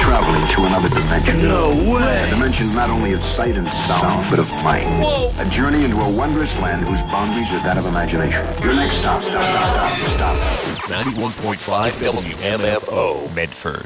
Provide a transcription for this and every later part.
traveling through another dimension. No way! A dimension not only of sight and sound, but of mind. Whoa! A journey into a wondrous land whose boundaries are that of imagination. Your next stop. 91.5 WMFO, Medford.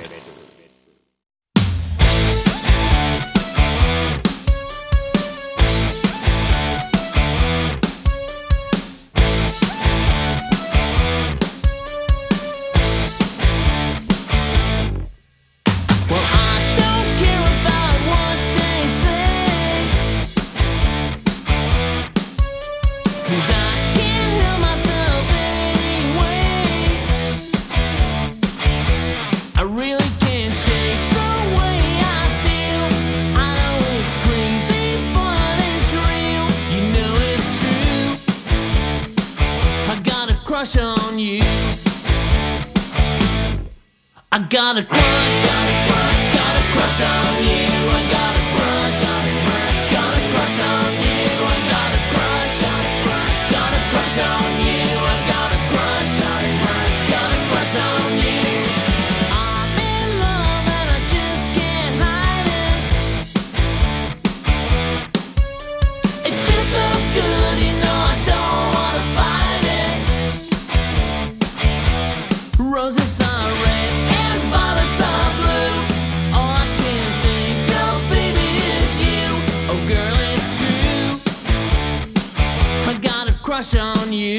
On you, I got a crush, got a crush on you. I got a crush, got a crush on you. I got a crush, got a crush on you. I got a crush, got a crush on you. I'm in love and I just can't hide it. It feels so good, you know I don't wanna fight it. Roses are red and violets are blue. All I can think of, baby, is you. Oh, girl, it's true. I got a crush on you.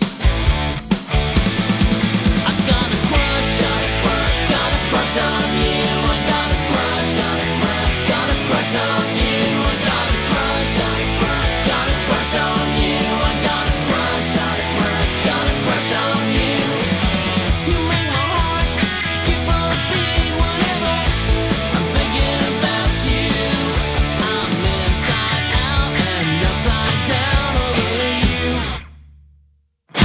I got a crush, got a crush on you. I got a crush, got a crush on you. I got a crush, got a crush on you. I got a crush, got a crush on you. You make my heart skip a beat whenever I'm thinking about you. I'm inside out and upside down over you.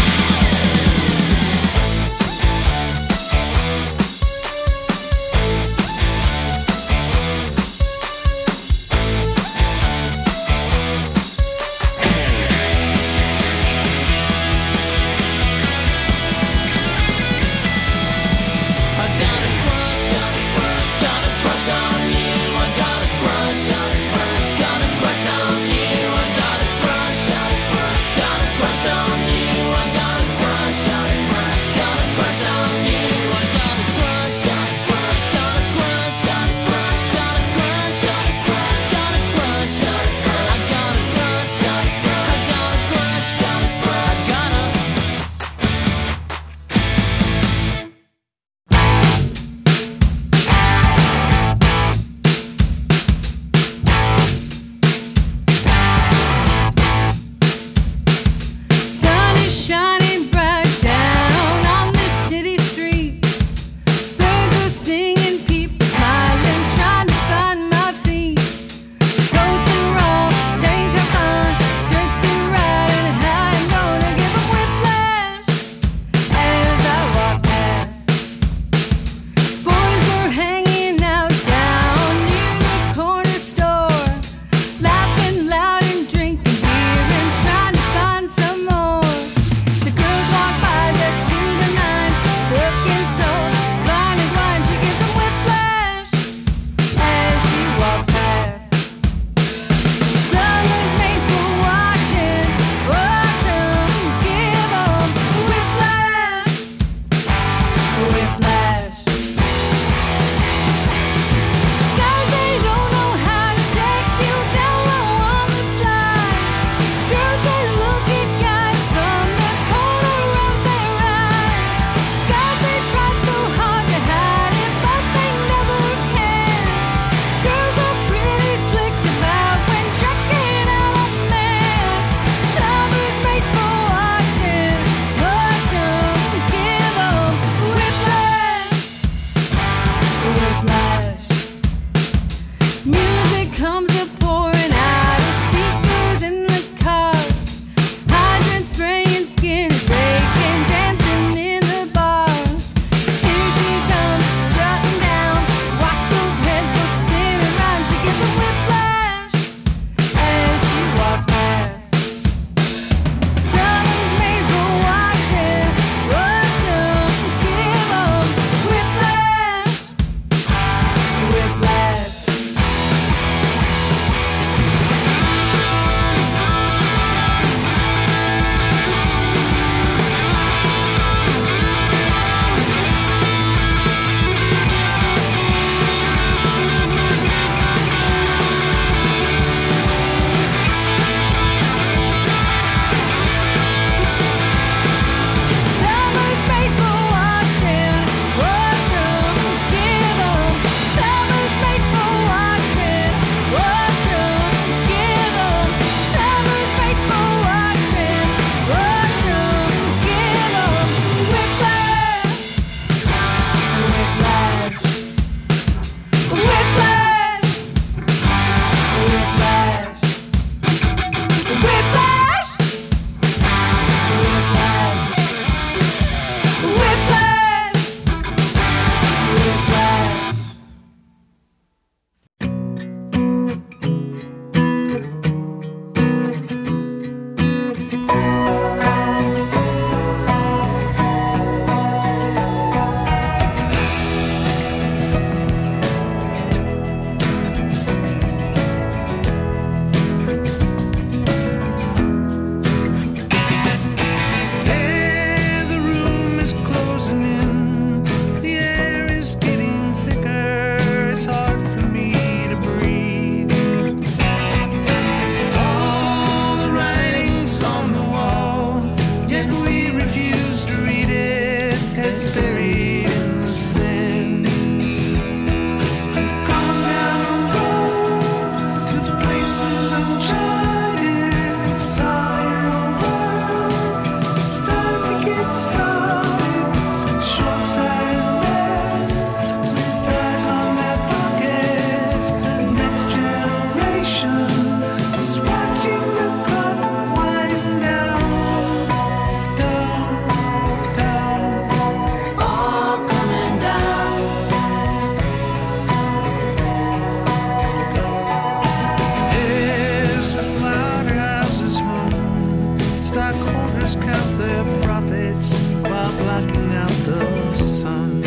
count their profits while blocking out the sun.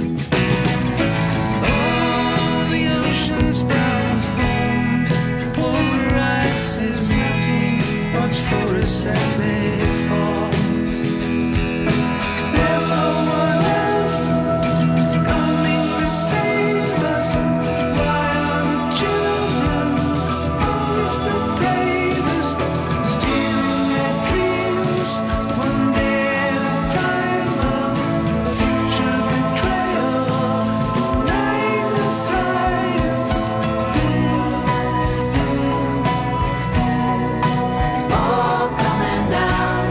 Oh, the ocean's brown foam, polar ice is melting, watch forests as they fall. There's no one else coming to save us. Why are the children always the bravest, stealing their dreams one day at a time? A future betrayal, denying the science. All coming down.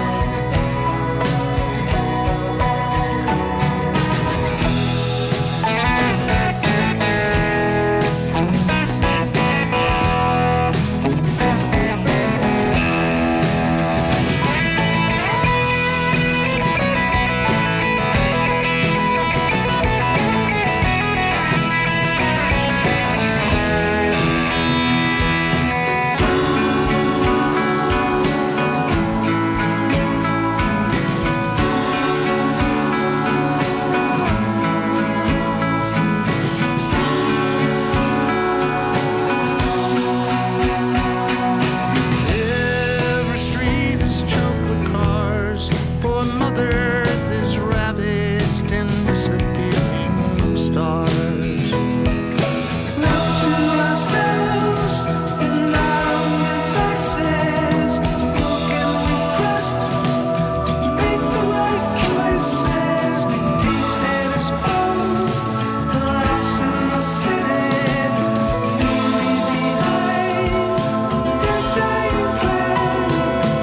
Every street is choked with cars. Poor Mother Earth is ravaged and disappearing stars. Left to ourselves in our own devices, how can we trust to make the right choices? Maintain status quo, collapse in the city, leave behind their dying planet.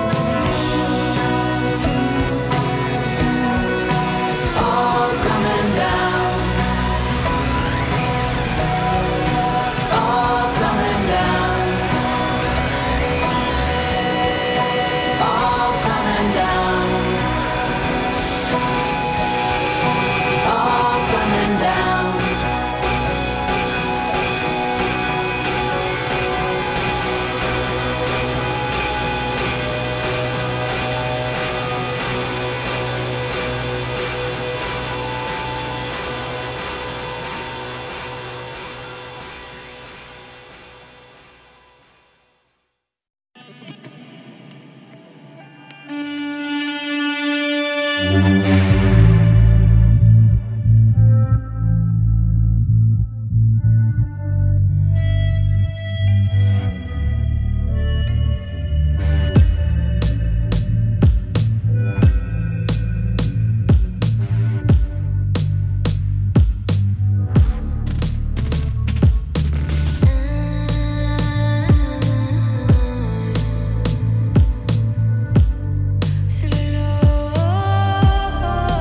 All coming down. All coming down. All coming down. All coming down. C'est le lot.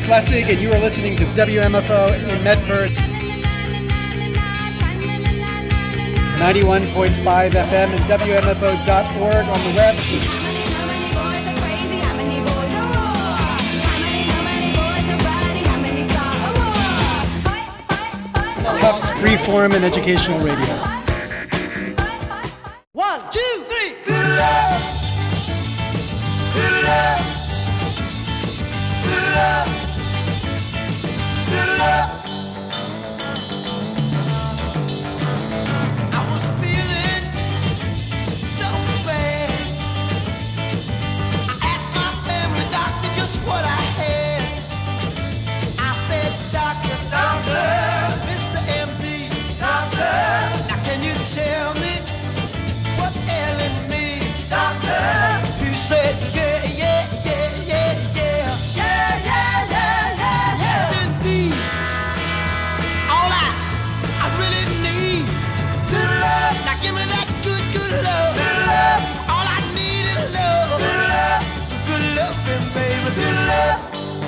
Lessig, and you are listening to WMFO in Medford. 91.5 FM and WMFO.org on the web. Tufts Freeform and Educational Radio. 1, 2, 3. Good love. Good love. Good love. Good love. I was feeling so bad. I asked my family doctor just what I had. I said, doctor, Mr. MD, doctor, now can you tell me what's ailing me, doctor? He said, yeah, yeah, yeah, yeah, yeah, yeah, yeah, yeah, yeah, yeah. Indeed, all I really need, good love. Now give me that good, good love, good love. All I need is love, good love, good loving, baby, good love.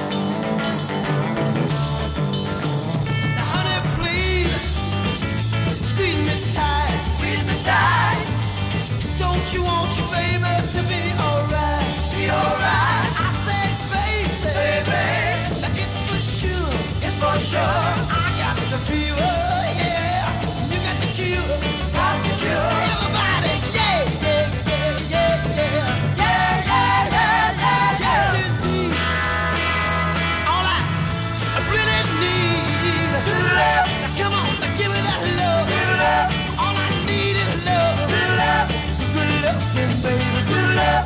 Now, honey, please, squeeze me tight, squeeze me tight. Don't you want your baby to be alright? Be alright. I said, baby, it's for sure, it's for sure. I got the fever, yeah. You got the cure, got the cure. Everybody, yeah, yeah, yeah, yeah, yeah, yeah, yeah, yeah, yeah, yeah. Indeed, all I really need is love. Now come on, now give me that love, good love. All I need is love, good love. Good loving, baby, good love.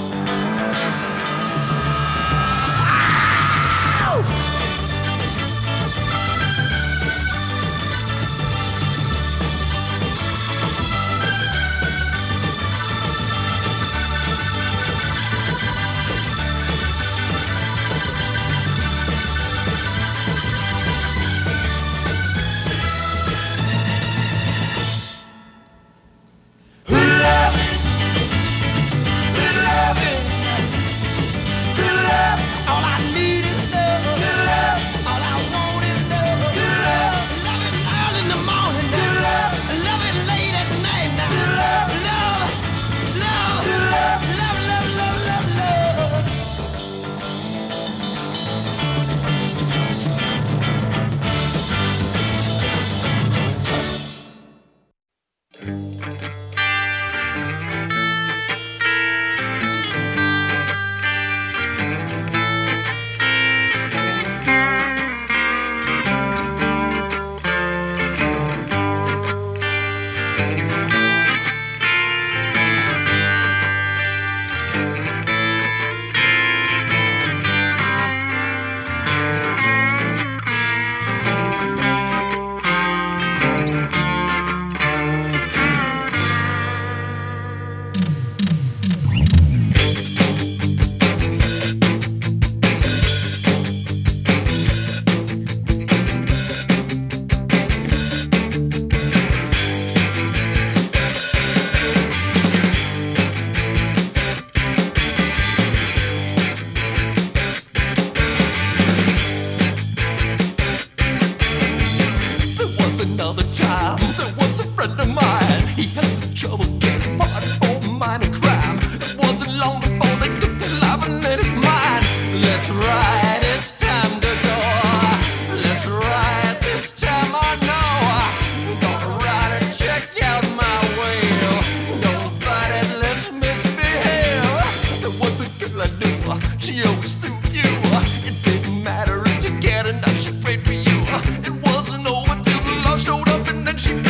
She always threw you. It didn't matter if you get enough, she prayed for you. It wasn't over till the love showed up and then she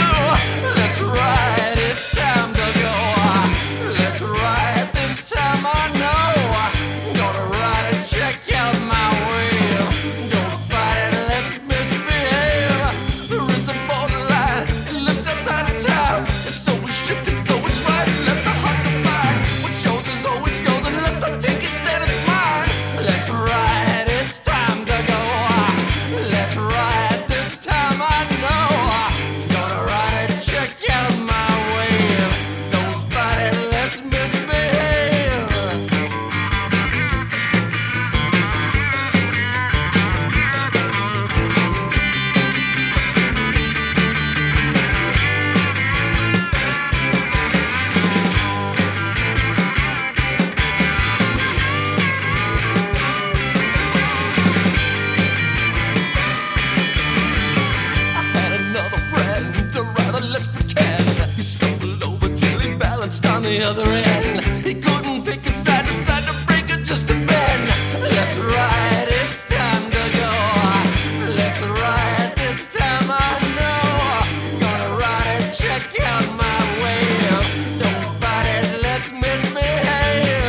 the other end. He couldn't pick a side, decided to break it just a bend. Let's ride, it's time to go. Let's ride, this time I know. Gonna ride and check out my wave. Don't fight it, let's misbehave.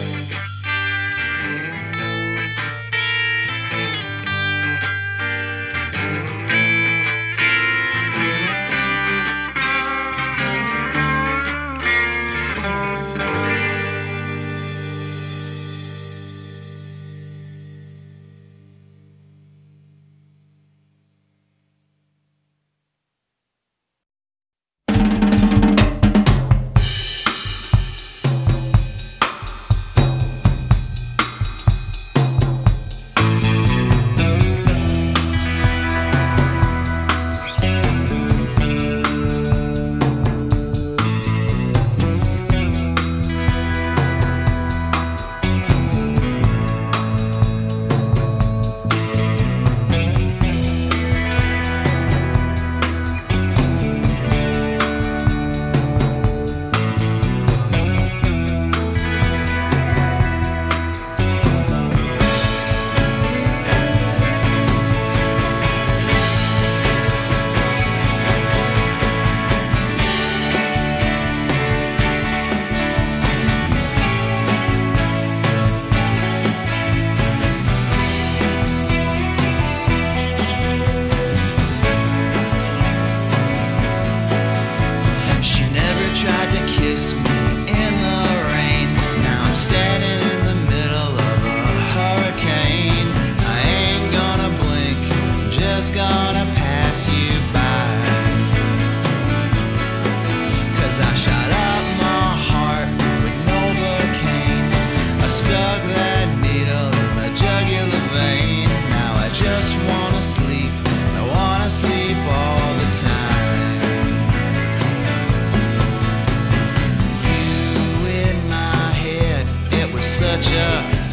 Such a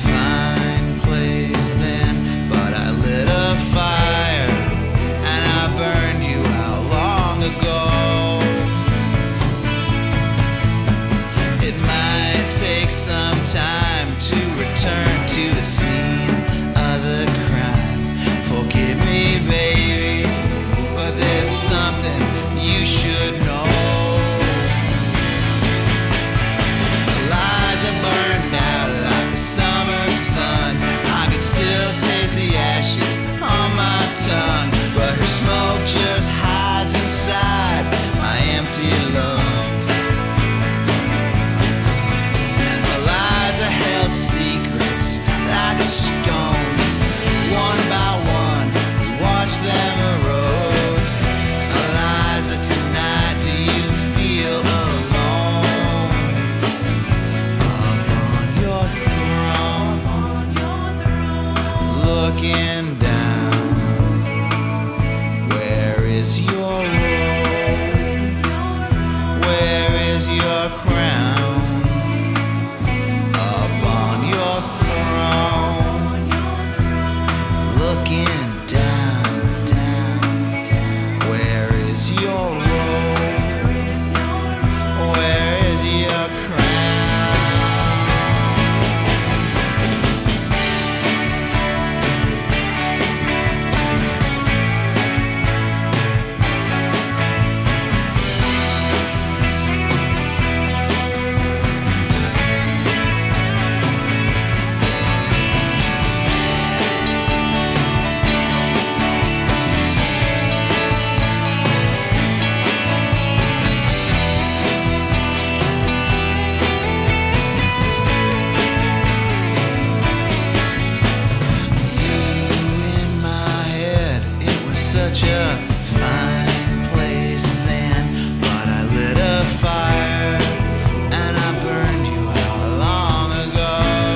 fine place then, but I lit a fire and I burned you out long ago. It might take some time to return to the scene of the crime. Forgive me, baby, but there's something you should know. Burned out like a summer sun. I could still taste the ashes on my tongue, but her smoke just hides inside my empty lungs. Eliza held secrets like a stone. One by one, we watched them erode. Eliza, tonight, do you feel alone? Looking down, where is your rose? Where is your crown? Up on your throne, looking down, where is your rose? Where is your crown? Such a fine place then, but I lit a fire and I burned you out long ago.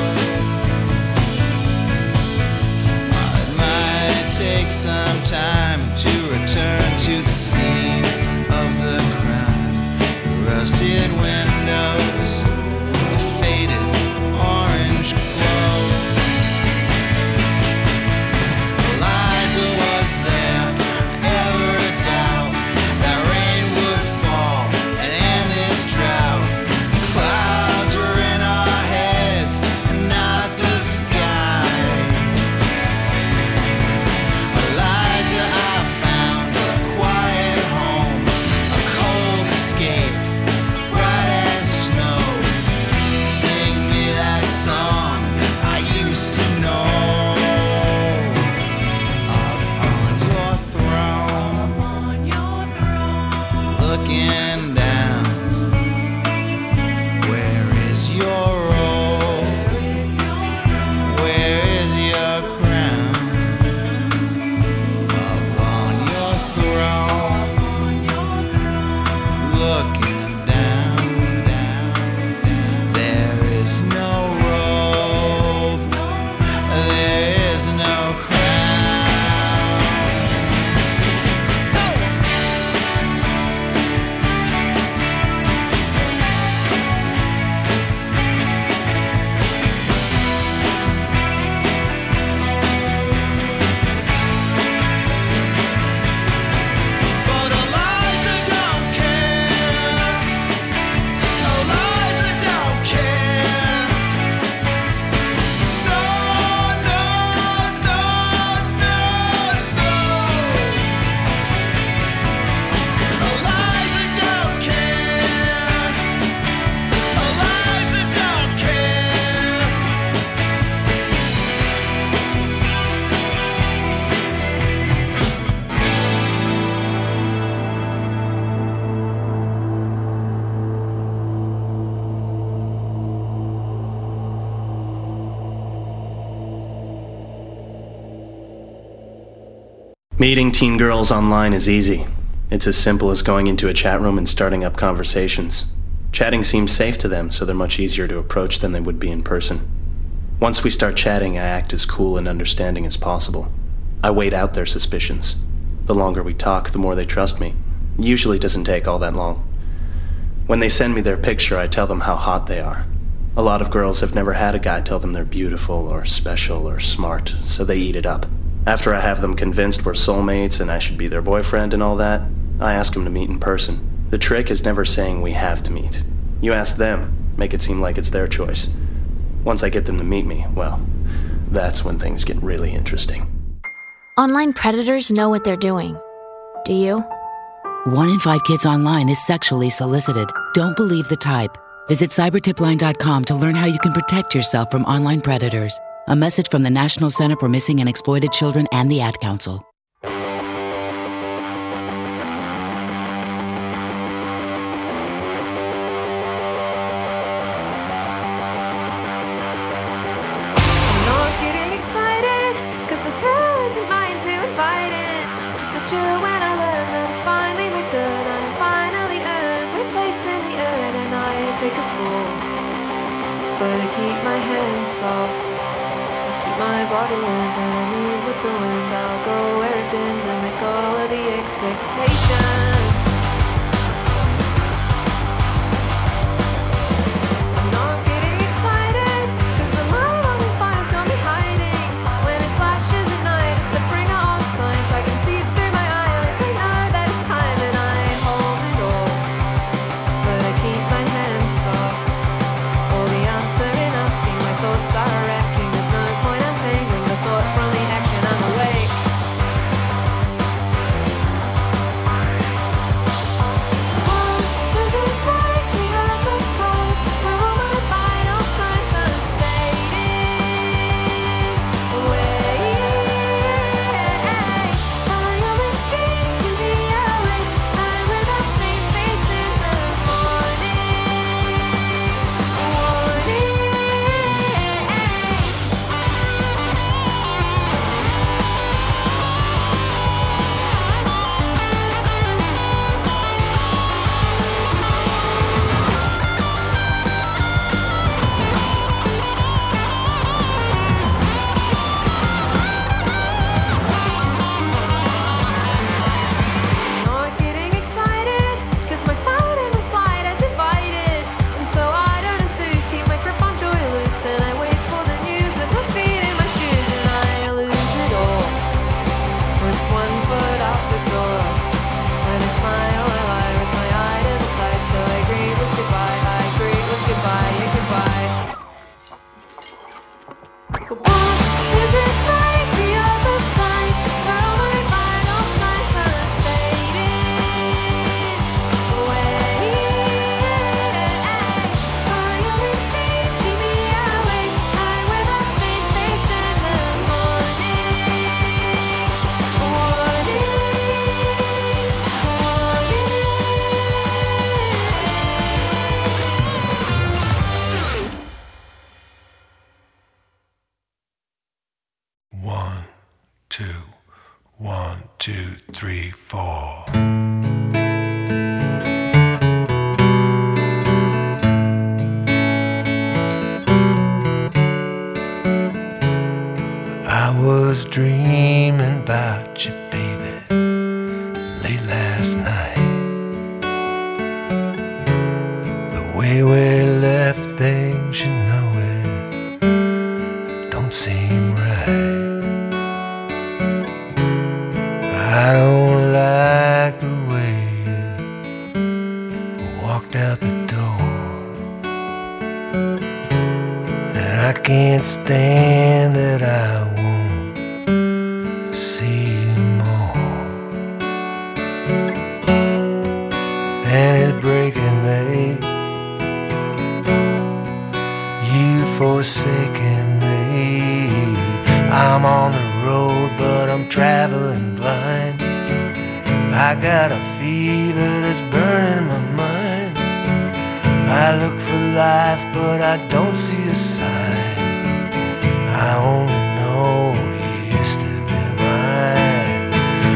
It might take some time to return to the scene of the crime. Rusted windows, a faded orange glow. Eliza was there. Meeting teen girls online is easy. It's as simple as going into a chat room and starting up conversations. Chatting seems safe to them, so they're much easier to approach than they would be in person. Once we start chatting, I act as cool and understanding as possible. I wait out their suspicions. The longer we talk, the more they trust me. It usually doesn't take all that long. When they send me their picture, I tell them how hot they are. A lot of girls have never had a guy tell them they're beautiful or special or smart, so they eat it up. After I have them convinced we're soulmates and I should be their boyfriend and all that, I ask them to meet in person. The trick is never saying we have to meet. You ask them, make it seem like it's their choice. Once I get them to meet me, well, that's when things get really interesting. Online predators know what they're doing. Do you? 1 in 5 kids online is sexually solicited. Don't believe the type. Visit cybertipline.com to learn how you can protect yourself from online predators. A message from the National Center for Missing and Exploited Children and the Ad Council. But I keep my hands soft, I keep my body limp, and I move with the wind. I'll go where it bends and let go of the expectation. I'm not getting excited, 'cause the light on the fire's got me hiding. When it flashes at night, it's the bringer of signs. I can see through my eyelids, I know that it's time, and I hold it all. But I keep my hands soft. Thoughts are wrecking, there's no point untangling the thought from the action. I'm awake. Oh, does it break the other side, where all my vital signs are fading away? All your dreams can be awake, I'm with the same face in the morning. One, two, three, four. I was dreaming about you, baby, late last night. The way we left things, you know it don't seem right. I don't like the way you walked out the door, and I can't stand that I won't see you more. And it's breaking me, you forsaken me. I'm on the road, but I'm traveling blind. I got a fever that's burning my mind. I look for life, but I don't see a sign. I only know you used to be mine.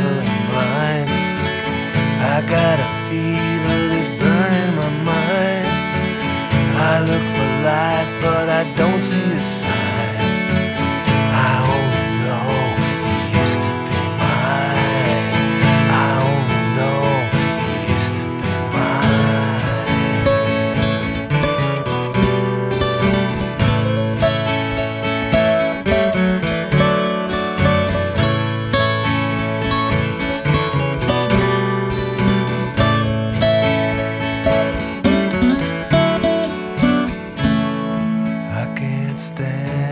traveling blind. I got a fever that's burning my mind. I look for life, but I don't see a sign. I only know you used to be mine. I only know you used to be mine. I can't stand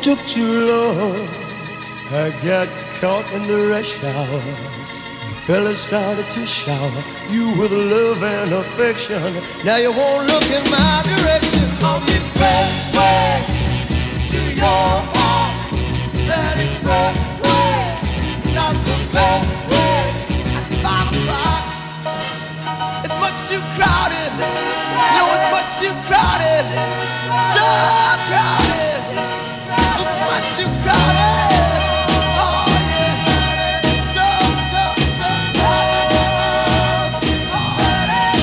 took too long. I got caught in the rush hour. The fella started to shower you with love and affection. Now you won't look in my direction. On the expressway to your heart. That expressway, not the best way. At 5 o'clock, it's much too crowded. No, it's much too crowded. So crowded. It's much too crowded. Oh yeah, so crowded. Too crowded.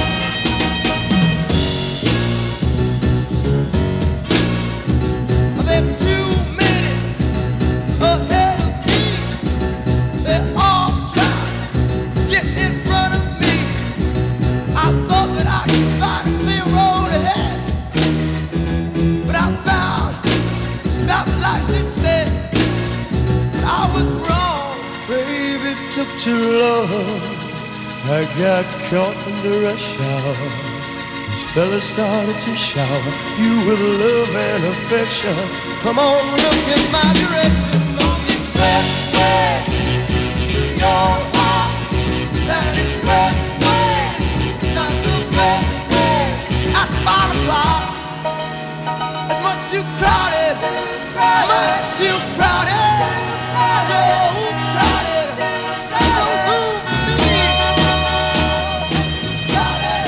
There's too many ahead of me. They're all trying to get in front of me. I thought that I could find a clear road ahead, but I found stoplights instead. But I was wrong, baby, it took too long. I got caught in the rush hour. These fellas started to shower you with love and affection. Come on, look in my direction. On the expressway to your heart. That expressway, not the best way. At 5 o'clock, it's much too crowded. Much too crowded. So crowded. No room for me. Too crowded.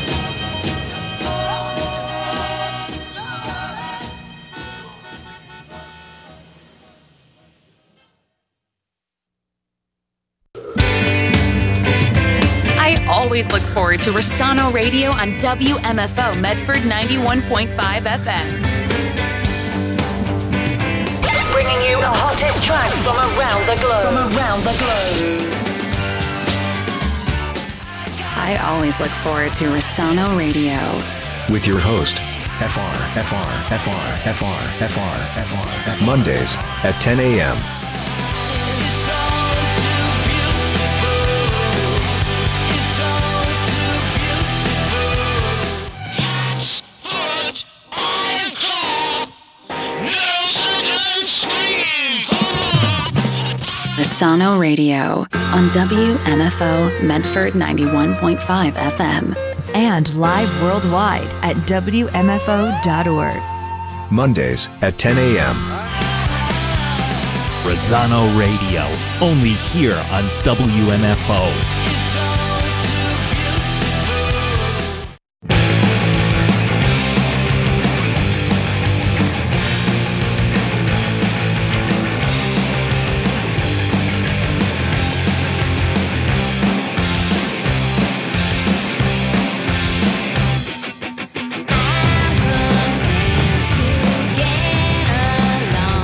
I always look forward to Rossano Radio on WMFO Medford 91.5 FM. Bringing you the hottest tracks from around the globe. I always look forward to Rossano Radio. With your host, Mondays at 10 a.m. Rossano Radio on WMFO Medford 91.5 FM. And live worldwide at WMFO.org. Mondays at 10 a.m. Rossano Radio, only here on WMFO.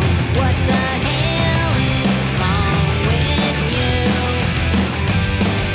What the hell is wrong with you?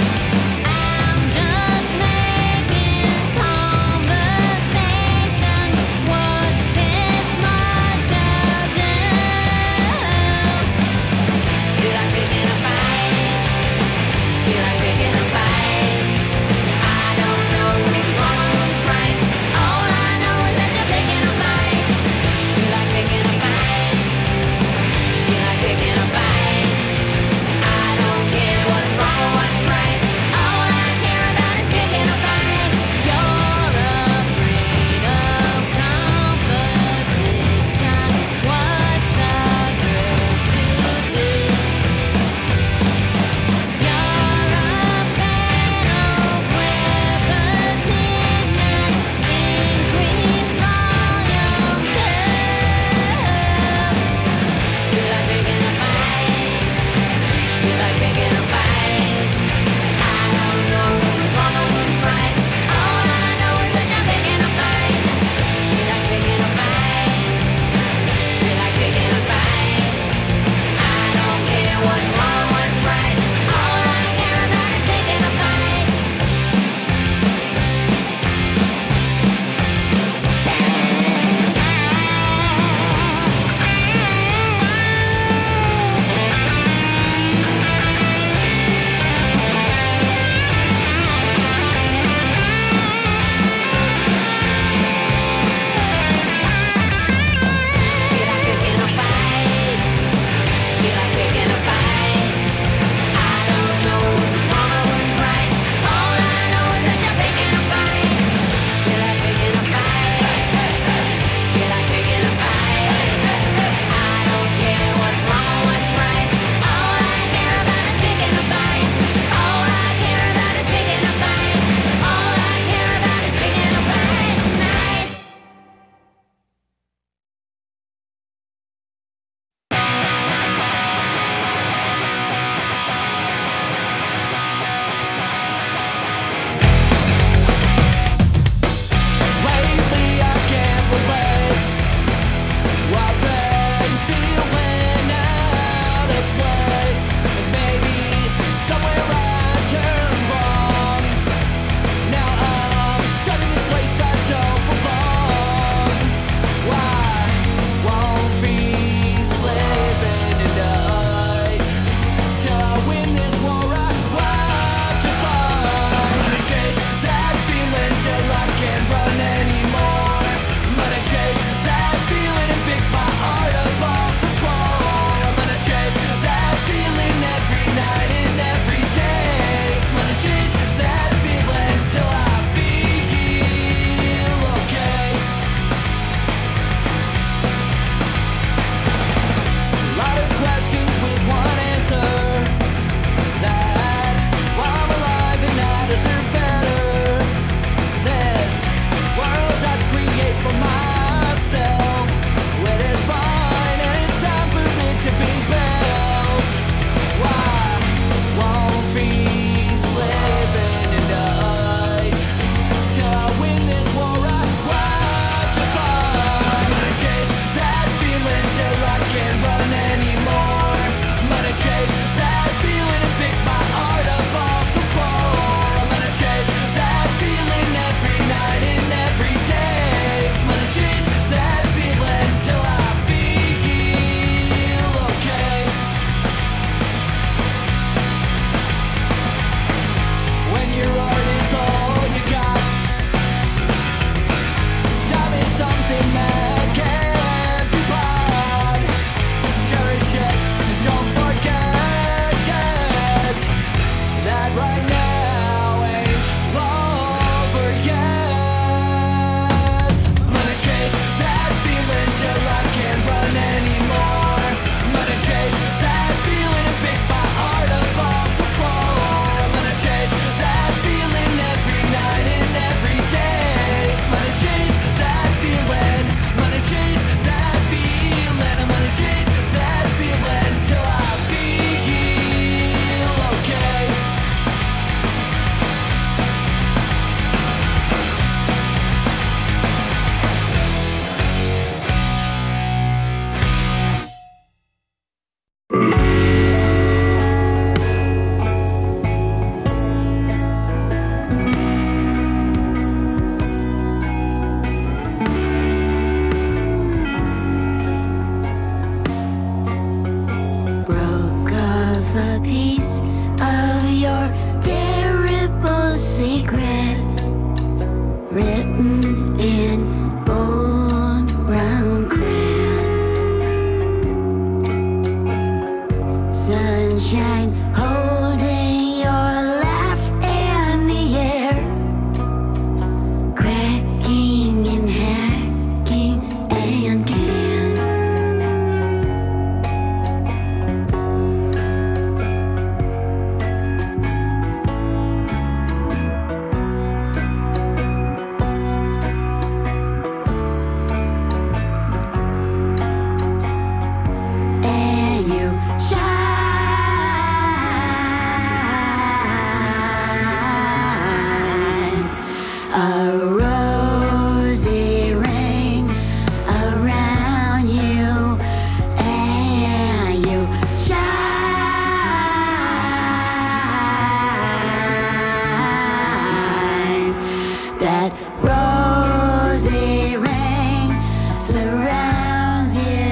surrounds you.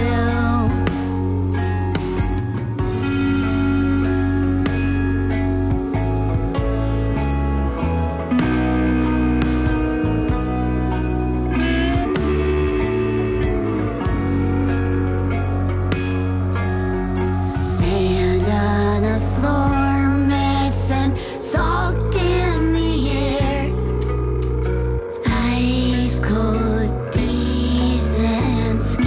Sand on the floor, medicine soaked in the air. Ice cold, decent skin.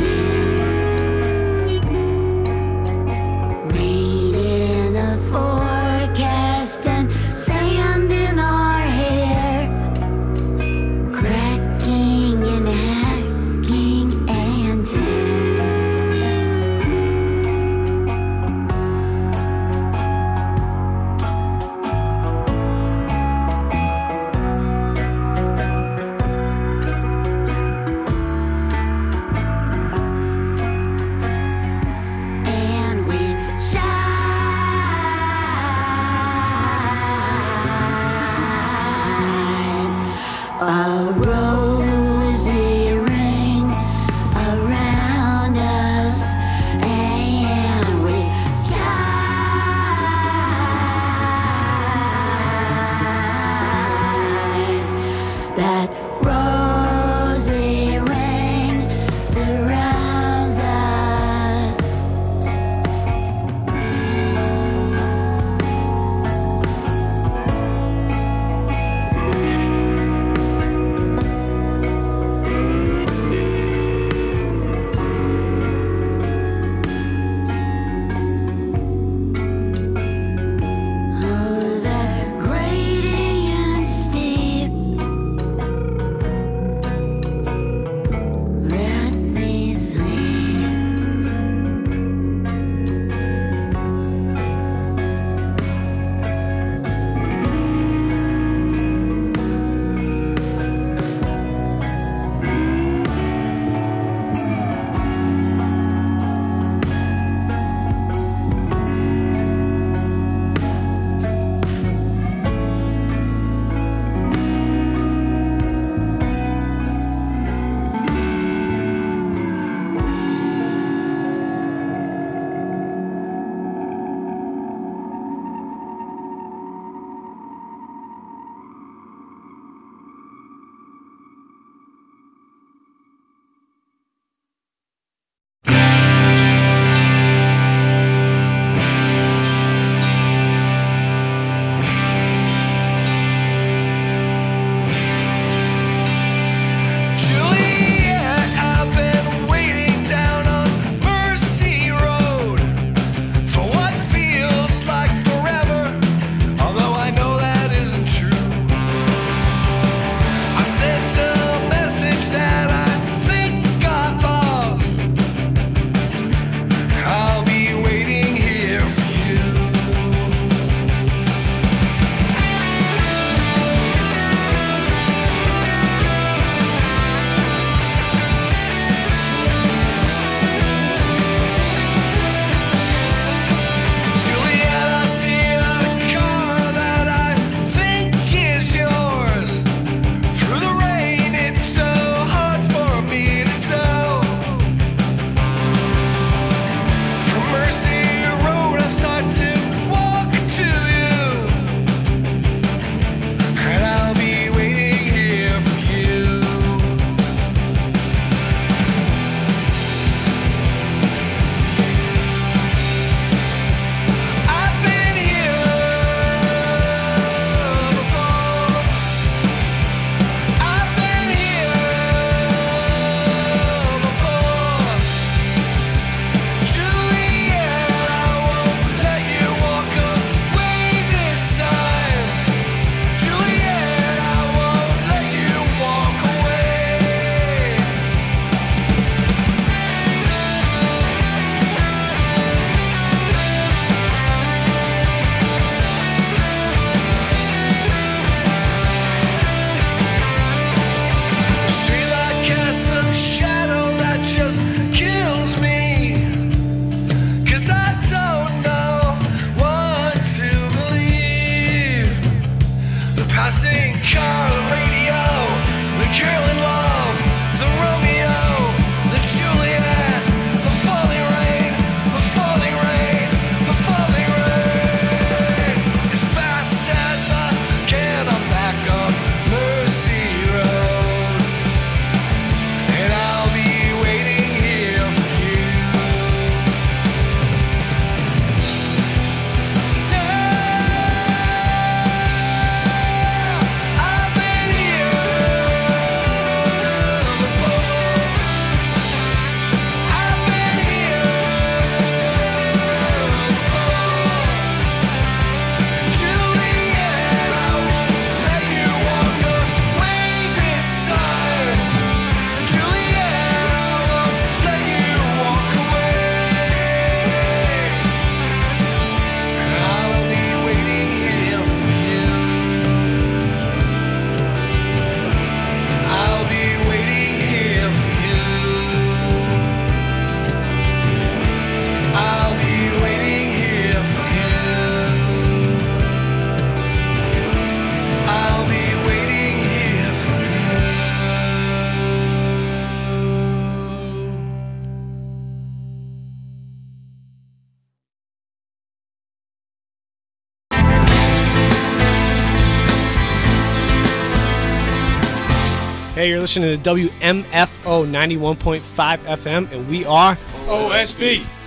Hey, you're listening to WMFO 91.5 FM, and we are OSB.